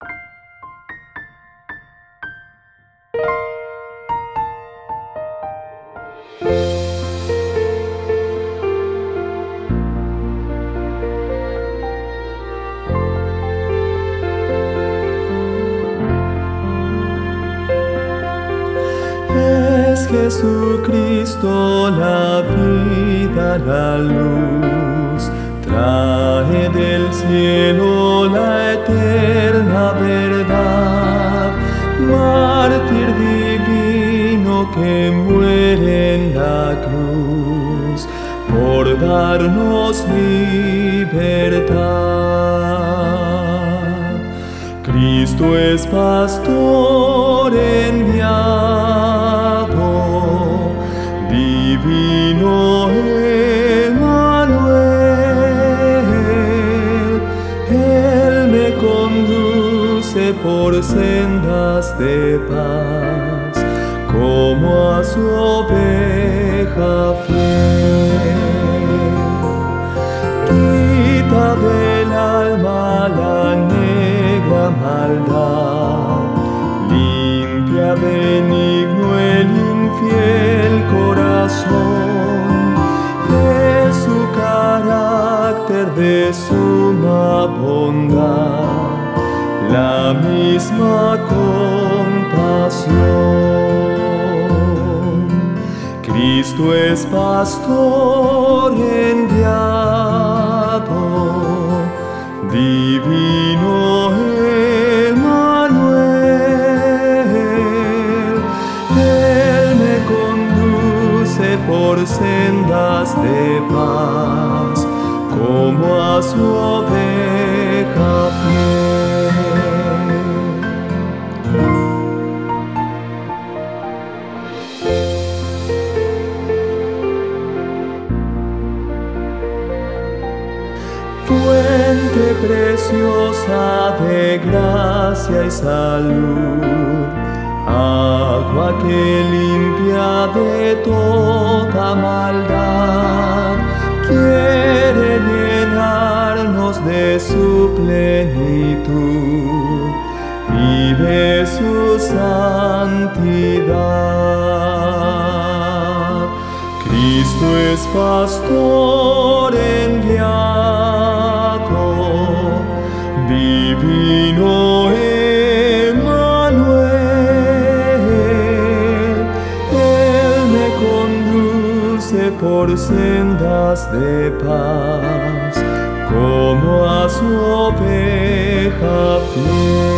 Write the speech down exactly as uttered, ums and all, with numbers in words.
Es Jesucristo la vida, la luz, trae del cielo la eterna verdad, mártir divino que muere en la cruz por darnos libertad. Cristo es pastor enviado, divino Emmanuel. Él me conduce por sendas de paz, como a su oveja fiel. Quita del alma la negra maldad, limpia benigno el infiel corazón. Es su carácter de suma bondad, la misma compasión. Cristo es pastor enviado, divino Emmanuel. Él me conduce por sendas de paz, como a su oveja fiel. Fuente preciosa de gracia y salud, agua que limpia de toda maldad, quiere llenarnos de su plenitud y de su santidad. Cristo es pastor enviado, divino Emmanuel. Él me conduce por sendas de paz, como a su oveja fiel.